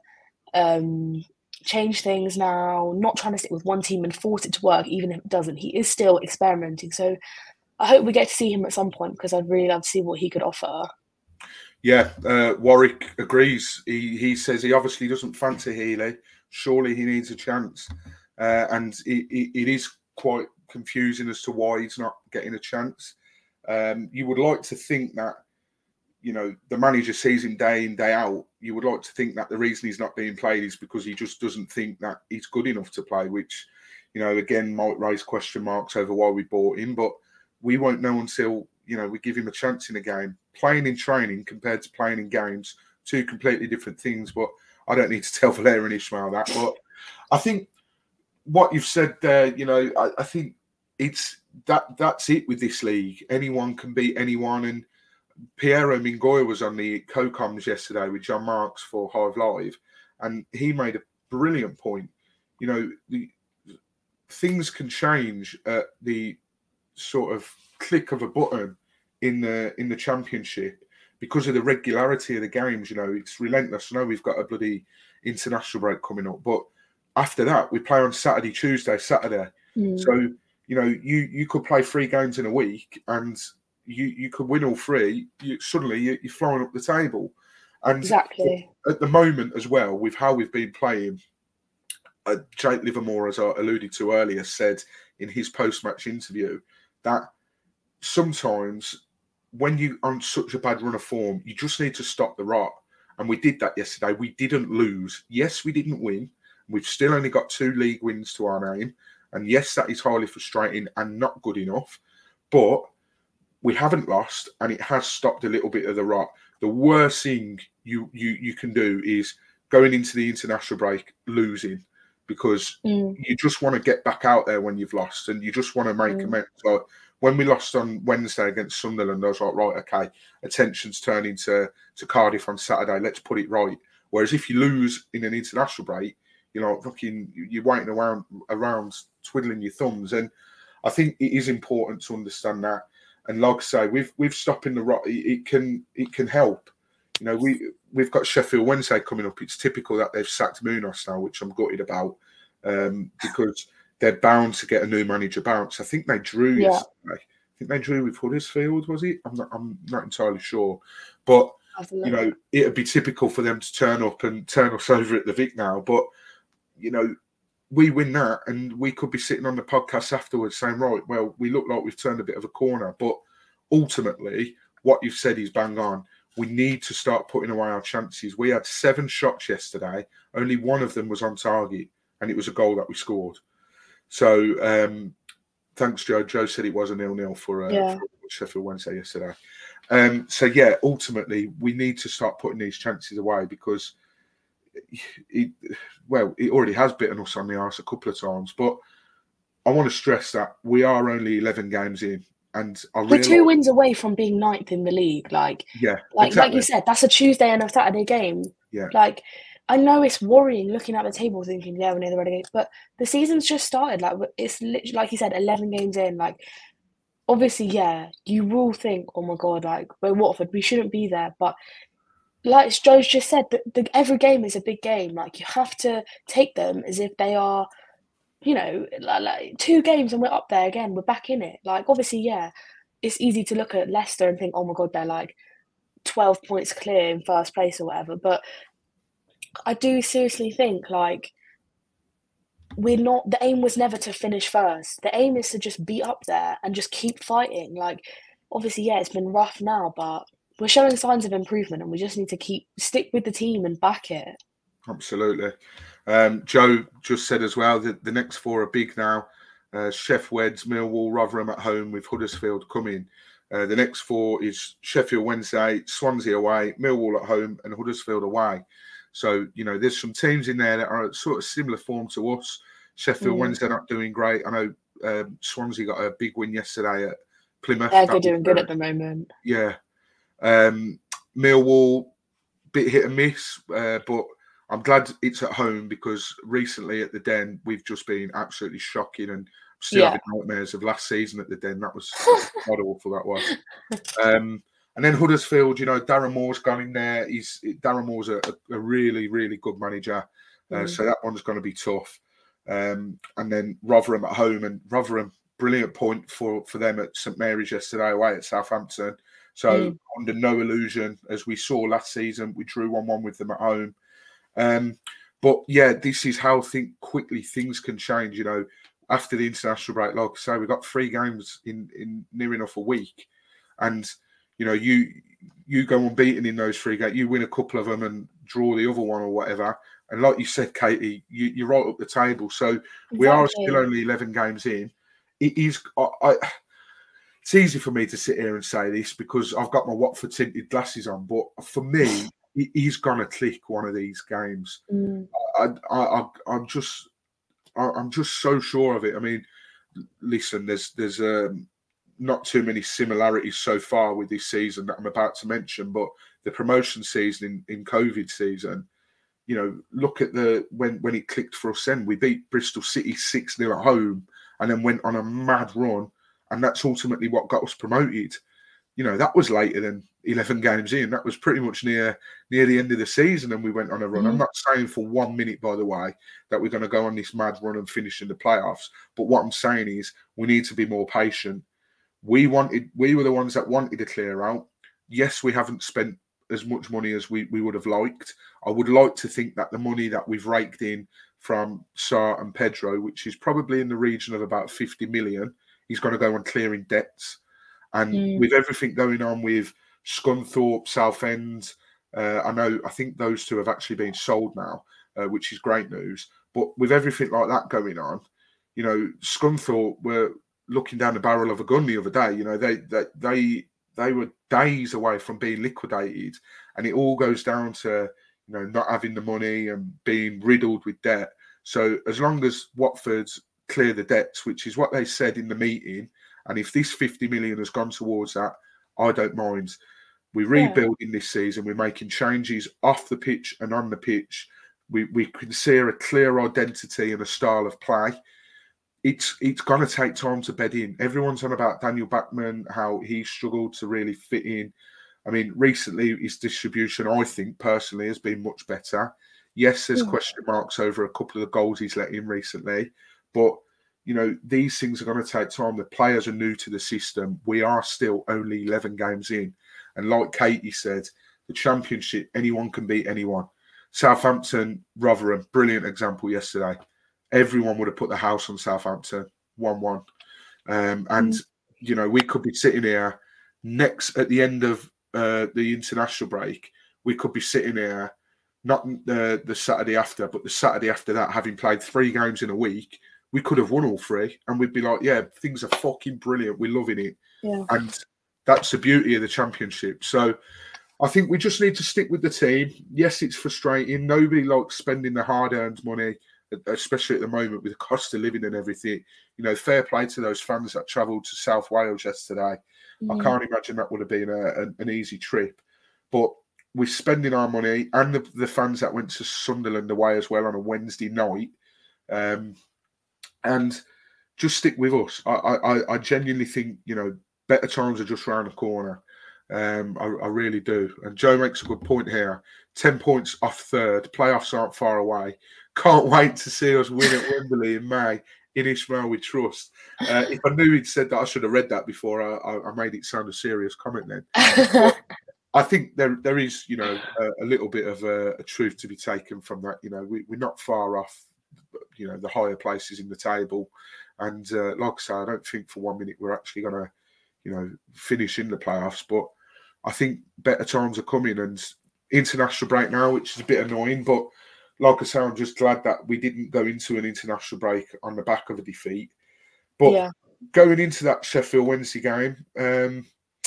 um, change things now, not trying to stick with one team and force it to work, even if it doesn't. He is still experimenting. So I hope we get to see him at some point, because I'd really love to see what he could offer. Yeah, uh, Warwick agrees. He he says he obviously doesn't fancy Healy. Surely he needs a chance. Uh, and it, it, it is quite confusing as to why he's not getting a chance. Um, you would like to think that, you know, the manager sees him day in, day out. You would like to think that the reason he's not being played is because he just doesn't think that he's good enough to play, which, you know, again, might raise question marks over why we bought him. But we won't know until, you know, we give him a chance in a game. Playing in training compared to playing in games, two completely different things. But I don't need to tell Valerian Ismail that. But I think what you've said there, you know, I, I think it's that that's it with this league. Anyone can beat anyone. And Piero Mingoya was on the co-coms yesterday with John Marks for Hive Live, and he made a brilliant point. You know, the things can change at the sort of click of a button in the in the championship because of the regularity of the games. You know, it's relentless. I know we've got a bloody international break coming up, but after that we play on Saturday, Tuesday, Saturday. Mm. So, you know, you you could play three games in a week and you you could win all three. You, suddenly you, you're flying up the table. And exactly at the moment as well, with how we've been playing, uh, Jake Livermore, as I alluded to earlier, said in his post-match interview that sometimes when you're on such a bad run of form, you just need to stop the rot. And we did that yesterday. We didn't lose. Yes, we didn't win. We've still only got two league wins to our name. And yes, that is highly frustrating and not good enough. But we haven't lost, and it has stopped a little bit of the rot. The worst thing you you you can do is going into the international break losing, because mm. you just want to get back out there when you've lost, and you just want to make mm. amends. Like when we lost on Wednesday against Sunderland, I was like, right, okay, attention's turning to, to Cardiff on Saturday. Let's put it right. Whereas if you lose in an international break, you're like fucking, you're waiting around around twiddling your thumbs. And I think it is important to understand that. And like I say, with with stopping the rot, it, it can it can help. You know, we we've got Sheffield Wednesday coming up. It's typical that they've sacked Munoz now, which I'm gutted about, um, because they're bound to get a new manager bounce. I think they drew yeah. yesterday. I think they drew with Huddersfield, was it? I'm not I'm not entirely sure, but you know, it'd be typical for them to turn up and turn us over at the Vic now. But you know, we win that, and we could be sitting on the podcast afterwards saying, right, well, we look like we've turned a bit of a corner. But ultimately, what you've said is bang on. We need to start putting away our chances. We had seven shots yesterday. Only one of them was on target, and it was a goal that we scored. So um, thanks, Joe. Joe said it was a nil-nil for, uh, yeah. for Sheffield Wednesday yesterday. Um, so, yeah, ultimately, we need to start putting these chances away, because It, well, it already has bitten us on the arse a couple of times, but I want to stress that we are only eleven games in, and I we're realise... two wins away from being ninth in the league. Like, yeah, like, exactly. like you said, that's a Tuesday and a Saturday game. Yeah, like I know it's worrying looking at the table, thinking, yeah, we're near the relegation, but the season's just started. Like, it's literally, like you said, eleven games in. Like, obviously, yeah, you will think, oh my god, like we're Watford, we shouldn't be there, but. Like Joe's just said, the, the, every game is a big game. Like, you have to take them as if they are, you know, like, like two games and we're up there again. We're back in it. Like, obviously, yeah, it's easy to look at Leicester and think, oh my God, they're like twelve points clear in first place or whatever. But I do seriously think, like, we're not, the aim was never to finish first. The aim is to just be up there and just keep fighting. Like, obviously, yeah, it's been rough now, but we're showing signs of improvement, and we just need to keep stick with the team and back it. Absolutely. Um, Joe just said as well that the next four are big now. Uh, Sheff Weds, Millwall, Rotherham at home with Huddersfield coming. Uh, the next four is Sheffield Wednesday, Swansea away, Millwall at home, and Huddersfield away. So, you know, there's some teams in there that are at sort of similar form to us. Sheffield mm. Wednesday not doing great. I know um, Swansea got a big win yesterday at Plymouth. Yeah, they're doing good uh, at the moment. Yeah. Um, Millwall, bit hit and miss, uh, but I'm glad it's at home because recently at the Den, we've just been absolutely shocking and still yeah. having nightmares of last season at the Den. That was quite awful, that was. Um, and then Huddersfield, you know, Darren Moore's gone in there. He's Darren Moore's a, a really, really good manager. Uh, mm. So that one's going to be tough. Um, and then Rotherham at home. And Rotherham, brilliant point for, for them at St Mary's yesterday away at Southampton. So mm. under no illusion, as we saw last season, we drew one one with them at home. Um, but yeah, this is how think quickly things can change. You know, after the international break, like I say, we got three games in, in near enough a week, and you know, you you go unbeaten in those three games, you win a couple of them and draw the other one or whatever. And like you said, Katie, you, you're right up the table. So exactly. we are still only eleven games in. It is. I, I, it's easy for me to sit here and say this because I've got my Watford tinted glasses on, but for me, he's gonna click one of these games. Mm. I, I, I, I'm just, I, I'm just so sure of it. I mean, listen, there's, there's um, not too many similarities so far with this season that I'm about to mention, but the promotion season in, in COVID season, you know, look at the when when it clicked for us. Then we beat Bristol City six nil at home, and then went on a mad run, and that's ultimately what got us promoted. You know, that was later than eleven games in. That was pretty much near near the end of the season, and we went on a run. Mm. I'm not saying for one minute, by the way, that we're going to go on this mad run and finish in the playoffs. But what I'm saying is we need to be more patient. We wanted, we were the ones that wanted to clear out. Yes, we haven't spent as much money as we, we would have liked. I would like to think that the money that we've raked in from Sarr and Pedro, which is probably in the region of about fifty million, is going to go on clearing debts. And mm. with everything going on with Scunthorpe, Southend, uh, I know, I think those two have actually been sold now, uh, which is great news. But with everything like that going on, you know, Scunthorpe were looking down the barrel of a gun the other day. You know, they they they, they were days away from being liquidated. And it all goes down to, you know, not having the money and being riddled with debt. So as long as Watford's clear the debts, which is what they said in the meeting, and if this fifty million has gone towards that, I don't mind. We're rebuilding yeah. this season. We're making changes off the pitch and on the pitch. We we can see a clear identity and a style of play. It's it's going to take time to bed in. Everyone's on about Daniel Bachmann, how he struggled to really fit in. I mean, recently his distribution, I think personally, has been much better. Yes, there's yeah. question marks over a couple of the goals he's let in recently, but you know, these things are going to take time. The players are new to the system. We are still only eleven games in. And like Katie said, the Championship, anyone can beat anyone. Southampton, Rotherham, brilliant example yesterday. Everyone would have put the house on Southampton, one one. Um, and, mm. you know, we could be sitting here next at the end of uh, the international break. We could be sitting here, not the, the Saturday after, but the Saturday after that, having played three games in a week. We could have won all three and we'd be like, yeah, things are fucking brilliant. We're loving it. Yeah. And that's the beauty of the Championship. So I think we just need to stick with the team. Yes, it's frustrating. Nobody likes spending the hard-earned money, especially at the moment with the cost of living and everything. You know, fair play to those fans that travelled to South Wales yesterday. Mm. I can't imagine that would have been a, an, an easy trip. But we're spending our money, and the, the fans that went to Sunderland away as well on a Wednesday night. Um, And just stick with us. I, I, I genuinely think, you know, better times are just around the corner. Um, I, I really do. And Joe makes a good point here. Ten points off third. Playoffs aren't far away. Can't wait to see us win at Wembley in May. In Ishmael we trust. Uh, if I knew he'd said that, I should have read that before I, I made it sound a serious comment then. I think there there is, you know, a, a little bit of a, a truth to be taken from that. You know, we, we're not far off, you know, the higher places in the table. And uh, like I say, I don't think for one minute we're actually going to, you know, finish in the playoffs. But I think better times are coming, and international break now, which is a bit annoying, but like I say, I'm just glad that we didn't go into an international break on the back of a defeat. But Yeah. going into that Sheffield Wednesday game, um,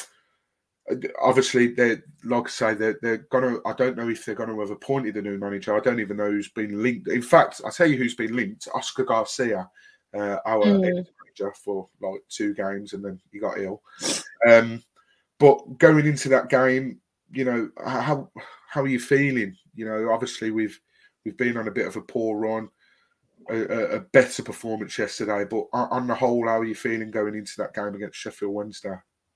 obviously, they like I say, they're, they're gonna. I don't know if they're going to have appointed a new manager. I don't even know who's been linked. In fact, I tell you who's been linked: Oscar Garcia, uh, our Mm. ex-manager for like two games, and then he got ill. Um, but going into that game, you know, how how are you feeling? You know, obviously we've we've been on a bit of a poor run, a, a better performance yesterday. But on the whole, how are you feeling going into that game against Sheffield Wednesday?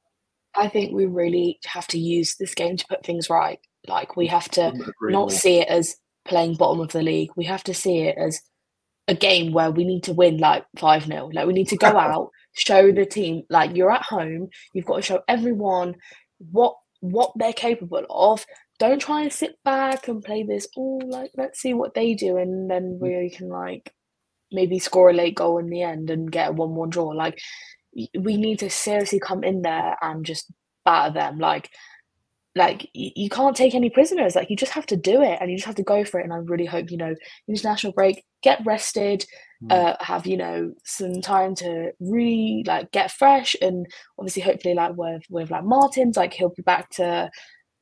I think we really have to use this game to put things right. Like, we have to Couldn't agree not more. see it as playing bottom of the league. We have to see it as a game where we need to win like five nil. Like, we need to go out, show the team, like, you're at home, you've got to show everyone what what they're capable of. Don't try and sit back and play this, oh, like, let's see what they do, and then we can, like, maybe score a late goal in the end and get a one one draw. Like, y- we need to seriously come in there and just batter them. Like, like you, you can't take any prisoners. Like, you just have to do it, and you just have to go for it. And I really hope, you know, international break, get rested, Mm. uh, have, you know, some time to really like get fresh, and obviously, hopefully, like with with like Martins, like he'll be back to,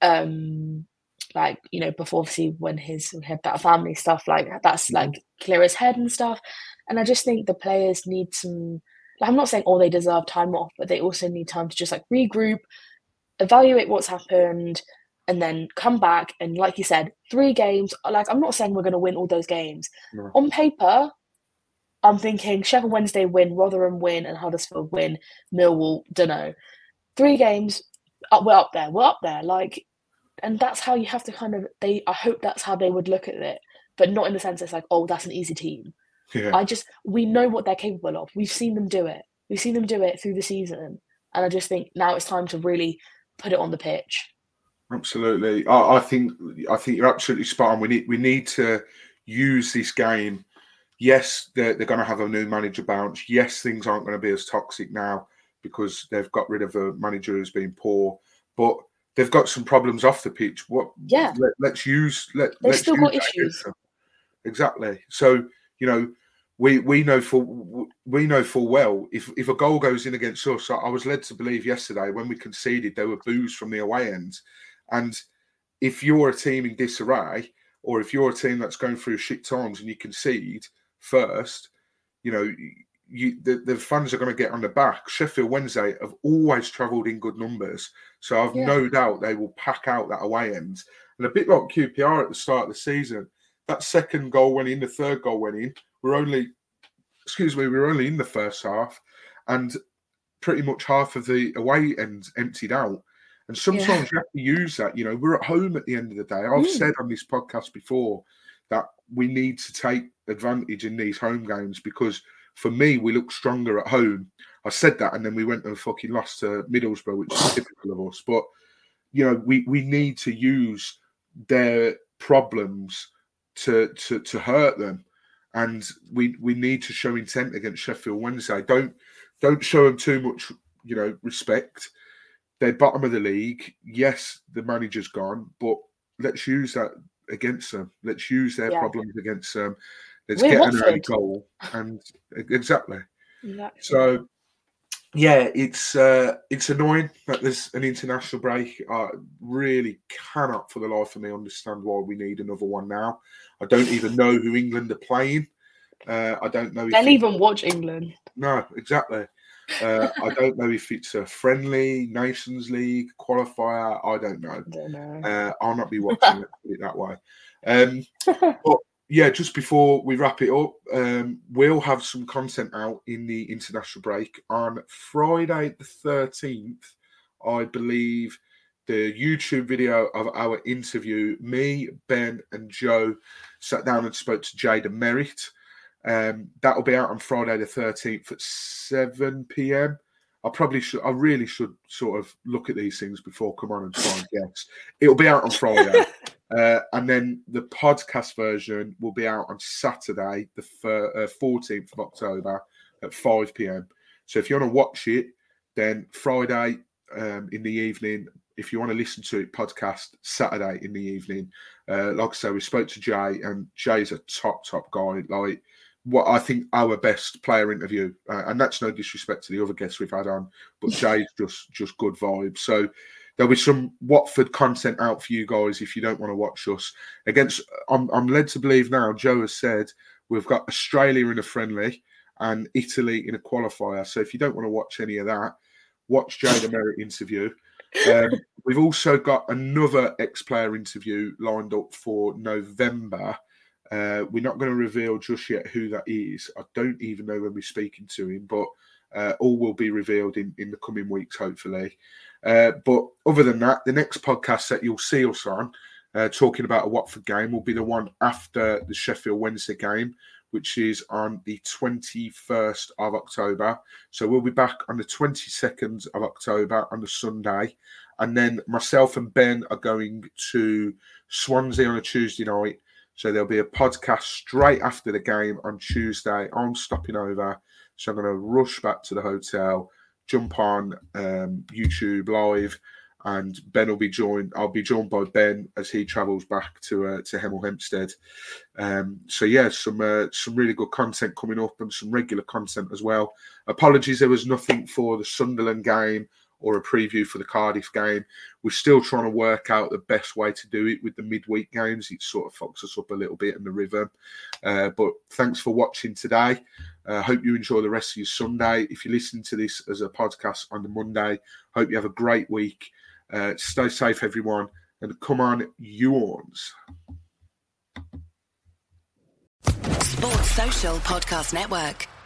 um, like, you know, before obviously when his he had that family stuff, like that's like clear his head and stuff. And I just think the players need some. Like, I'm not saying all they deserve time off, but they also need time to just like regroup, evaluate what's happened, and then come back. And like you said, three games. Like, I'm not saying we're going to win all those games. No. On paper, I'm thinking Sheffield Wednesday win, Rotherham win, and Huddersfield win. Millwall, dunno. Three games, uh, we're up there. We're up there. Like, and that's how you have to kind of. They. I hope that's how they would look at it, but not in the sense it's like, oh, that's an easy team. Yeah. I just, we know what they're capable of. We've seen them do it. We've seen them do it through the season. And I just think now it's time to really put it on the pitch. Absolutely. I, I think I think you're absolutely spot on. We need we need to use this game. Yes, they're, they're going to have a new manager bounce. Yes, things aren't going to be as toxic now because they've got rid of a manager who's been poor. But they've got some problems off the pitch. What? Yeah. Let, let's use. Let, They've let's still use got that issues. against them. Exactly. So you know, we we know full we know full well if if a goal goes in against us. I was led to believe yesterday when we conceded there were boos from the away end, and if you're a team in disarray or if you're a team that's going through shit times and you concede first, you know, you the, the fans are going to get on the back. Sheffield Wednesday have always travelled in good numbers, so I've Yeah. no doubt they will pack out that away end. And a bit like Q P R at the start of the season, that second goal went in, the third goal went in. We're only, excuse me, we were only in the first half, and pretty much half of the away end emptied out. And sometimes Yeah. you have to use that. You know, we're at home at the end of the day. I've Mm. said on this podcast before that we need to take advantage in these home games because for me, we look stronger at home. I said that, and then we went and fucking lost to Middlesbrough, which is typical of us. But, you know, we, we need to use their problems to to to hurt them. And we we need to show intent against Sheffield Wednesday. Don't don't show them too much, you know, respect. They're bottom of the league. Yes, the manager's gone, but let's use that against them. Let's use their Yeah. problems against them. Let's We're get an early Watford. goal. And exactly. Exactly. So yeah, it's uh, it's annoying that there's an international break. I really cannot, for the life of me, understand why we need another one now. I don't even know who England are playing. Uh, I don't know if They'll it- even watch England. no, exactly. Uh, I don't know if it's a friendly Nations League qualifier. I don't know. I don't know. Uh, I'll not be watching it, put it that way. Um, but yeah, just before we wrap it up, um, we'll have some content out in the international break on Friday the thirteenth. I believe the YouTube video of our interview, me, Ben, and Joe sat down and spoke to Jada Merritt. Um, that'll be out on Friday the thirteenth at seven p.m. I probably should, I really should sort of look at these things before come on and try and guess. It'll be out on Friday. uh, and then the podcast version will be out on Saturday, the fir- uh, fourteenth of October at five p.m. So if you want to watch it, then Friday um, in the evening, if you want to listen to it, podcast Saturday in the evening. Uh, like I say, we spoke to Jay, and Jay's a top, top guy. Like, what I think our best player interview, uh, and that's no disrespect to the other guests we've had on, but Jay's just just good vibes. So there'll be some Watford content out for you guys if you don't want to watch us. Against, I'm, I'm led to believe now, Joe has said we've got Australia in a friendly and Italy in a qualifier. So if you don't want to watch any of that, watch Jay the Merritt interview. Um, we've also got another ex-player interview lined up for November. Uh, we're not going to reveal just yet who that is. I don't even know when we're speaking to him, but uh, all will be revealed in, in the coming weeks, hopefully. Uh, but other than that, the next podcast that you'll see us on, uh, talking about a Watford game, will be the one after the Sheffield Wednesday game, which is on the twenty-first of October. So we'll be back on the twenty-second of October on the Sunday. And then myself and Ben are going to Swansea on a Tuesday night. So there'll be a podcast straight after the game on Tuesday. I'm stopping over. So I'm going to rush back to the hotel, jump on um, YouTube Live, and Ben will be joined. I'll be joined by Ben as he travels back to uh, to Hemel Hempstead. Um, so yeah, some uh, some really good content coming up and some regular content as well. Apologies, there was nothing for the Sunderland game or a preview for the Cardiff game. We're still trying to work out the best way to do it with the midweek games. It sort of fucks us up a little bit in the rhythm. Uh, but thanks for watching today. I uh, hope you enjoy the rest of your Sunday. If you listen to this as a podcast on the Monday, hope you have a great week. Uh, stay safe, everyone. And come on, you Horns. Sports Social Podcast Network.